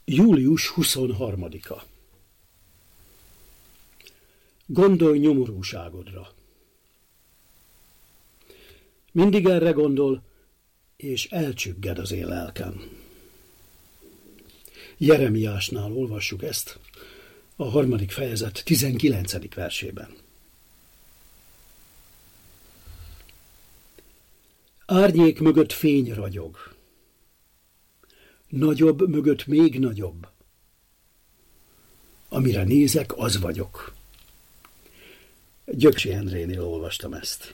Július 23-a. Gondolj nyomorúságodra. Mindig erre gondol, és elcsügged az én lelkem. Jeremiásnál olvassuk ezt, a 3. fejezet 19. versében. Árnyék mögött fény ragyog. Nagyobb mögött még nagyobb. Amire nézek, az vagyok. Gyöksi Endrénél olvastam ezt.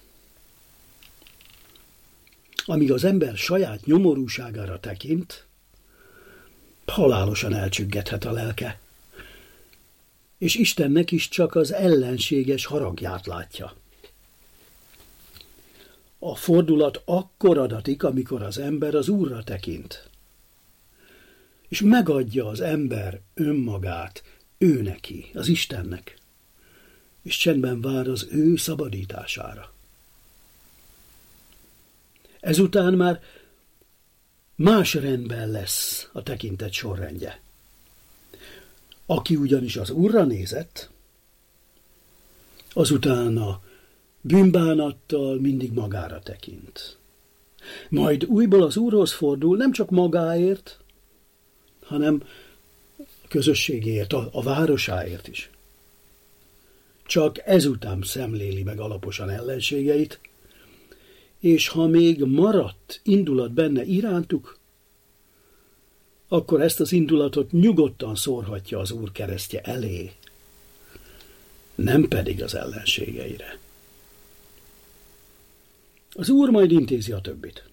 Amíg az ember saját nyomorúságára tekint, halálosan elcsüggedhet a lelke, és Istennek is csak az ellenséges haragját látja. A fordulat akkor adatik, amikor az ember az Úrra tekint, és megadja az ember önmagát ő neki, az Istennek, és csendben vár az ő szabadítására. Ezután már más rendben lesz a tekintet sorrendje. Aki ugyanis az Úrra nézett, azután a bűnbánattal mindig magára tekint. Majd újból az Úrhoz fordul, nem csak magáért, hanem a közösségéért, a városáért is. Csak ezután szemléli meg alaposan ellenségeit, és ha még maradt indulat benne irántuk, akkor ezt az indulatot nyugodtan szórhatja az Úr keresztje elé, nem pedig az ellenségeire. Az Úr majd intézi a többit.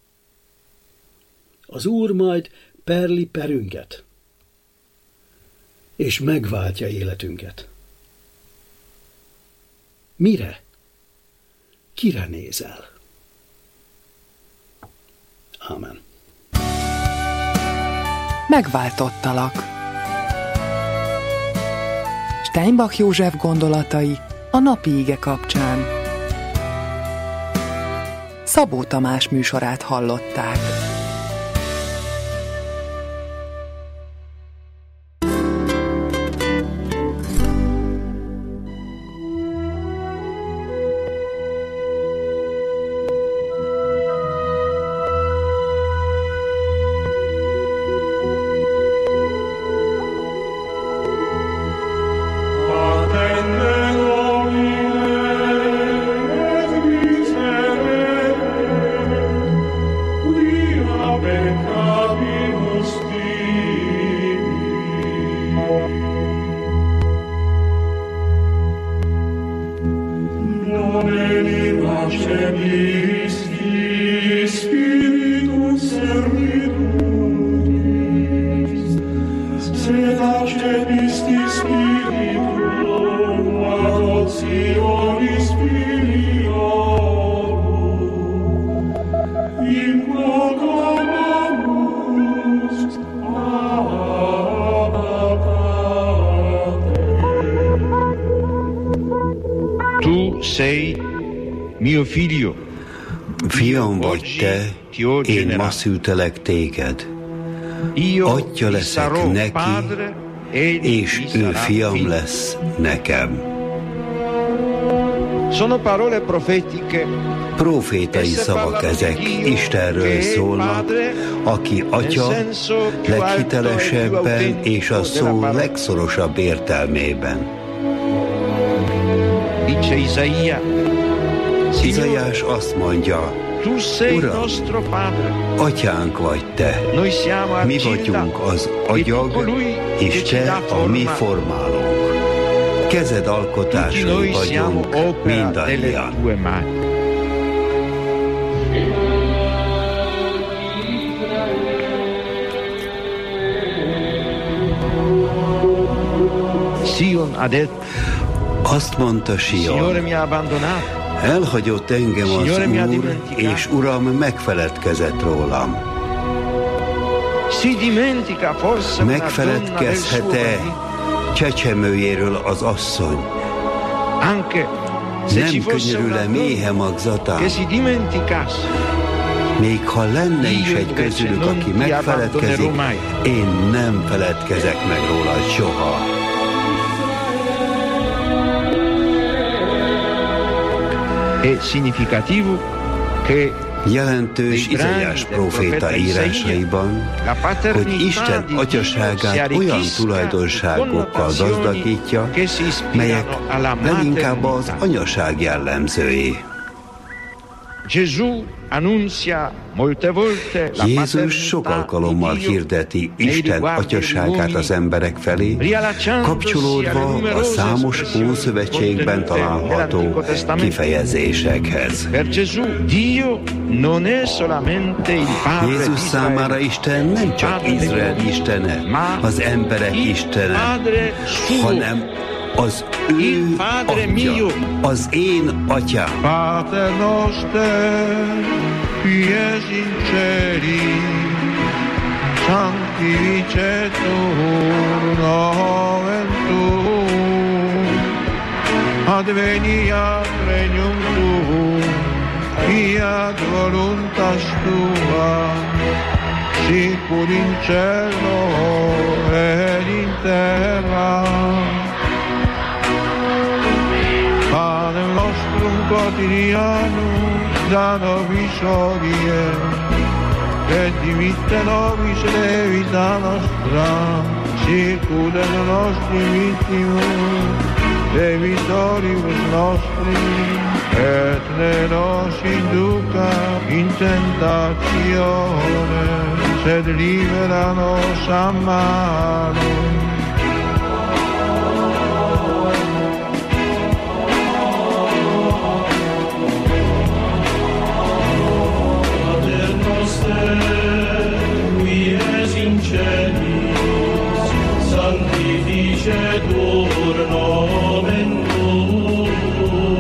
Az Úr majd perli perünket, és megváltja életünket. Mire? Kire nézel? Ámen. Megváltottalak. Steinbach József gondolatai a napi ige kapcsán. Szabó Tamás műsorát hallották. Fiam vagy te, én ma szültelek téged. Atya leszek neki, és ő fiam lesz nekem. Profétai szavak ezek, Istenről szólnak, aki atya leghitelesebben és a szó legszorosabb értelmében. Izaiás azt mondja, Uram, atyánk vagy te, mi vagyunk az agyag, és te a mi formálónk. Kezed alkotásai vagyunk mindannyian. Azt mondta Sion, elhagyott engem az Úr, és Uram megfeledkezett rólam. Megfeledkezhet-e csecsemőjéről az asszony? Nem könyörül-e méhe magzatán? Még ha lenne is egy közülük, aki megfeledkezik, én nem feledkezek meg rólad soha. È significativo che jelentős Izaiás próféta írásaiban, hogy Isten atyaságát olyan tulajdonságokkal gazdagítja, melyek leginkább az anyaság jellemzői. Jézus sok alkalommal hirdeti Isten atyaságát az emberek felé, kapcsolódva a számos Ószövetségben található kifejezésekhez. Jézus számára Isten nem csak Izrael istene, az emberek istene, hanem az ő atya, az én atyám. Pater noster, qui es in celi, sanctificetur nomen tuum, adveniat regnum tuum, fiat voluntas tua, sicur in cielo et in terra. Panem nostrum quotidianum da nobis hodie, et dimitte nobis debita nostra, sicut et nostri vittimus debitoribus nostri, et ne nos induca in tentatione, sed libera nos a malo. Sanctificetur nomen tuum,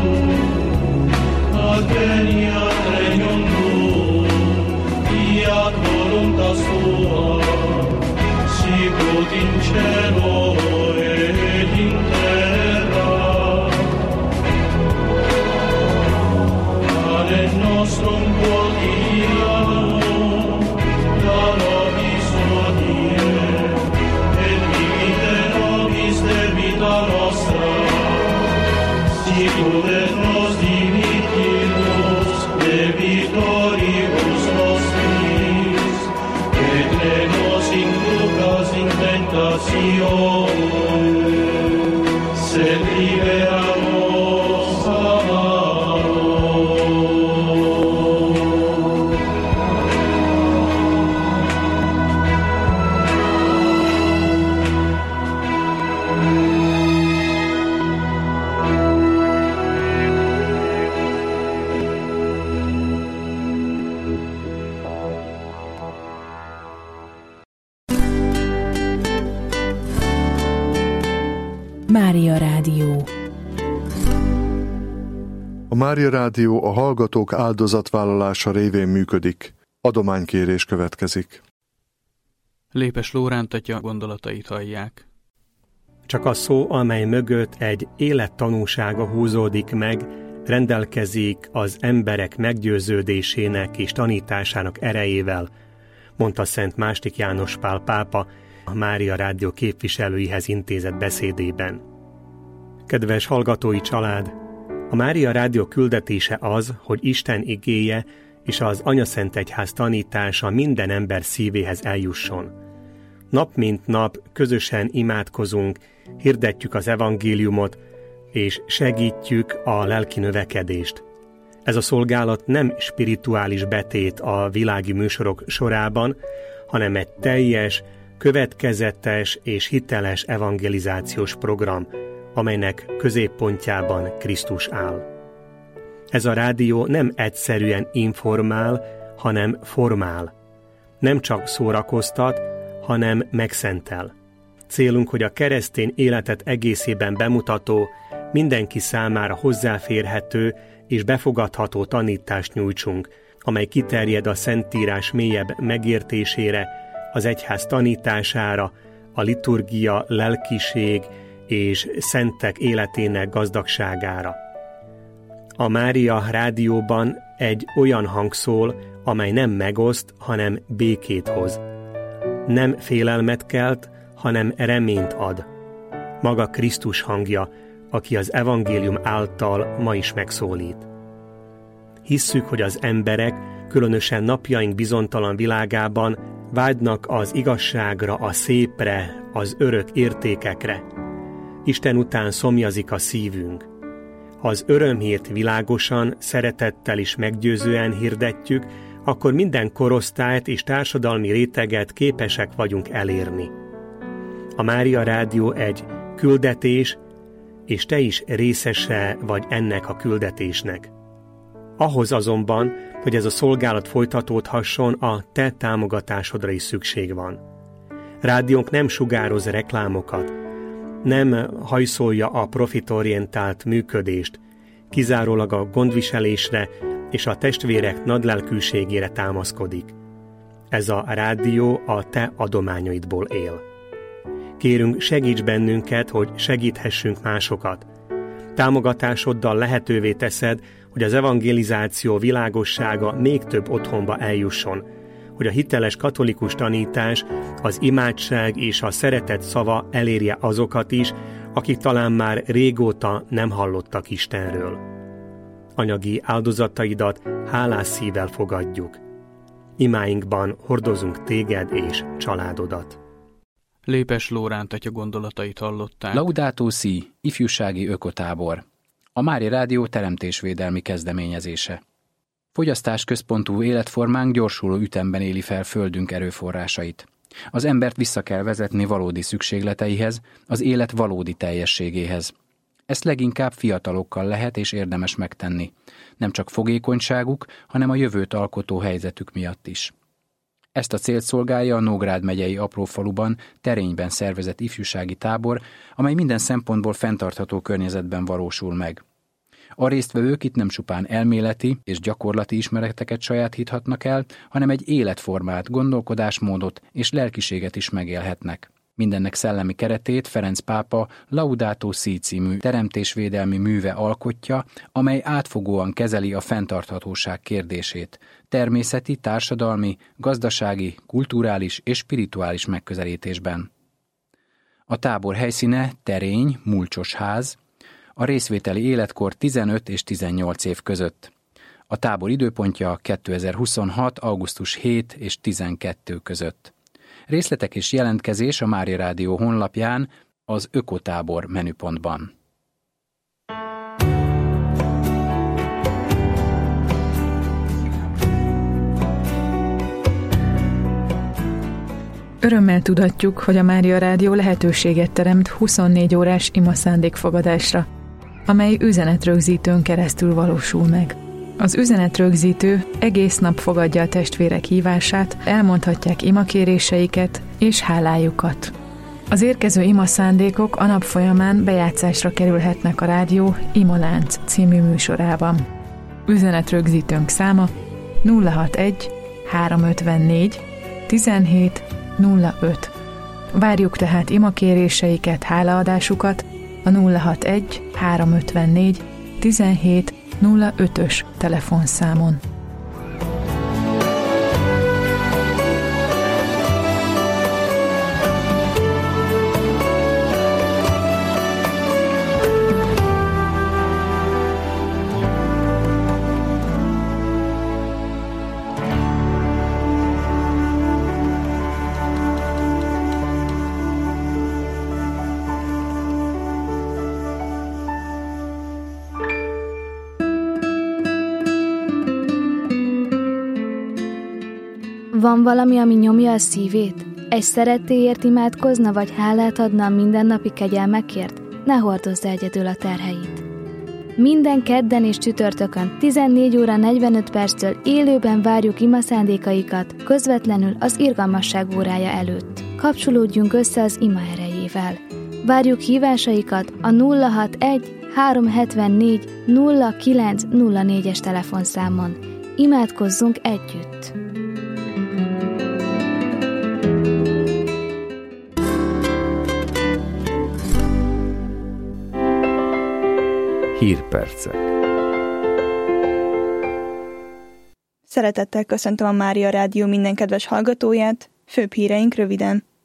adveniat regnum tuum, fiat voluntas tua, sicut in cielo et in terra. Panem nostrum quotidianum da nobis hodie, debita nostra, sicut et nos dimittimus debitoribus nostris, et ne nos inducas in tentatione, sed libera nos a malo. Mária Rádió. A Mária Rádió a hallgatók áldozatvállalása révén működik. Adománykérés következik. Lépes Lóránt atya gondolatait hallják. Csak a szó, amely mögött egy élettanúsága húzódik meg, rendelkezik az emberek meggyőződésének és tanításának erejével, mondta Szent Mástik János Pál pápa a Mária Rádió képviselőihez intézett beszédében. Kedves hallgatói család! A Mária Rádió küldetése az, hogy Isten igéje és az Anyaszentegyház tanítása minden ember szívéhez eljusson. Nap mint nap közösen imádkozunk, hirdetjük az evangéliumot, és segítjük a lelki növekedést. Ez a szolgálat nem spirituális betét a világi műsorok sorában, hanem egy teljes, következetes és hiteles evangelizációs program, amelynek középpontjában Krisztus áll. Ez a rádió nem egyszerűen informál, hanem formál. Nem csak szórakoztat, hanem megszentel. Célunk, hogy a keresztény életet egészében bemutató, mindenki számára hozzáférhető és befogadható tanítást nyújtsunk, amely kiterjed a Szentírás mélyebb megértésére, az egyház tanítására, a liturgia, lelkiség és szentek életének gazdagságára. A Mária Rádióban egy olyan hang szól, amely nem megoszt, hanem békét hoz. Nem félelmet kelt, hanem reményt ad. Maga Krisztus hangja, aki az evangélium által ma is megszólít. Hisszük, hogy az emberek, különösen napjaink bizonytalan világában vágynak az igazságra, a szépre, az örök értékekre. Isten után szomjazik a szívünk. Ha az örömhírt világosan, szeretettel és meggyőzően hirdetjük, akkor minden korosztályt és társadalmi réteget képesek vagyunk elérni. A Mária Rádió egy küldetés, és te is részese vagy ennek a küldetésnek. Ahhoz azonban, hogy ez a szolgálat folytatódhasson, a te támogatásodra is szükség van. Rádiónk nem sugároz reklámokat, nem hajszolja a profitorientált működést, kizárólag a gondviselésre és a testvérek nagylelkűségére támaszkodik. Ez a rádió a te adományaidból él. Kérünk, segíts bennünket, hogy segíthessünk másokat. Támogatásoddal lehetővé teszed, hogy az evangelizáció világossága még több otthonba eljusson, hogy a hiteles katolikus tanítás, az imádság és a szeretet szava elérje azokat is, akik talán már régóta nem hallottak Istenről. Anyagi áldozataidat hálás szívvel fogadjuk. Imáinkban hordozunk téged és családodat. Lépes Lóránt atya gondolatait hallották. Laudato Si, ifjúsági ökotábor. A Mária Rádió teremtésvédelmi kezdeményezése. Fogyasztásközpontú életformánk gyorsuló ütemben éli fel földünk erőforrásait. Az embert vissza kell vezetni valódi szükségleteihez, az élet valódi teljességéhez. Ezt leginkább fiatalokkal lehet és érdemes megtenni. Nem csak fogékonyságuk, hanem a jövőt alkotó helyzetük miatt is. Ezt a célt szolgálja a Nógrád megyei aprófaluban, Terényben szervezett ifjúsági tábor, amely minden szempontból fenntartható környezetben valósul meg. A résztvevők itt nem csupán elméleti és gyakorlati ismereteket sajátíthatnak el, hanem egy életformát, gondolkodásmódot és lelkiséget is megélhetnek. Mindennek szellemi keretét Ferenc pápa Laudato Si című teremtésvédelmi műve alkotja, amely átfogóan kezeli a fenntarthatóság kérdését, természeti, társadalmi, gazdasági, kulturális és spirituális megközelítésben. A tábor helyszíne Terény, Mulcsos ház, a részvételi életkor 15 és 18 év között. A tábor időpontja 2026. augusztus 7 és 12 között. Részletek és jelentkezés a Mária Rádió honlapján, az Ökotábor menüpontban. Örömmel tudatjuk, hogy a Mária Rádió lehetőséget teremt 24 órás imaszándékfogadásra, amely üzenetrögzítőn keresztül valósul meg. Az üzenetrögzítő egész nap fogadja a testvérek hívását, elmondhatják imakéréseiket és hálájukat. Az érkező imaszándékok a nap folyamán bejátszásra kerülhetnek a rádió Imalánc című műsorában. Üzenetrögzítőnk száma 061 354 17 05. Várjuk tehát imakéréseiket, hálaadásukat a 061 354 17 05-ös telefonszámon. Van valami, ami nyomja a szívét? Egy szerettéért imádkozna, vagy hálát adna a mindennapi kegyelmekért? Ne hordozz egyedül a terheit. Minden kedden és csütörtökön 14 óra 45 perctől élőben várjuk imaszándékaikat, közvetlenül az irgalmasság órája előtt. Kapcsolódjunk össze az ima erejével. Várjuk hívásaikat a 061 374 0904-es telefonszámon. Imádkozzunk együtt! Hírpercek. Szeretettel köszöntöm a Mária Rádió minden kedves hallgatóját, főbb híreink röviden.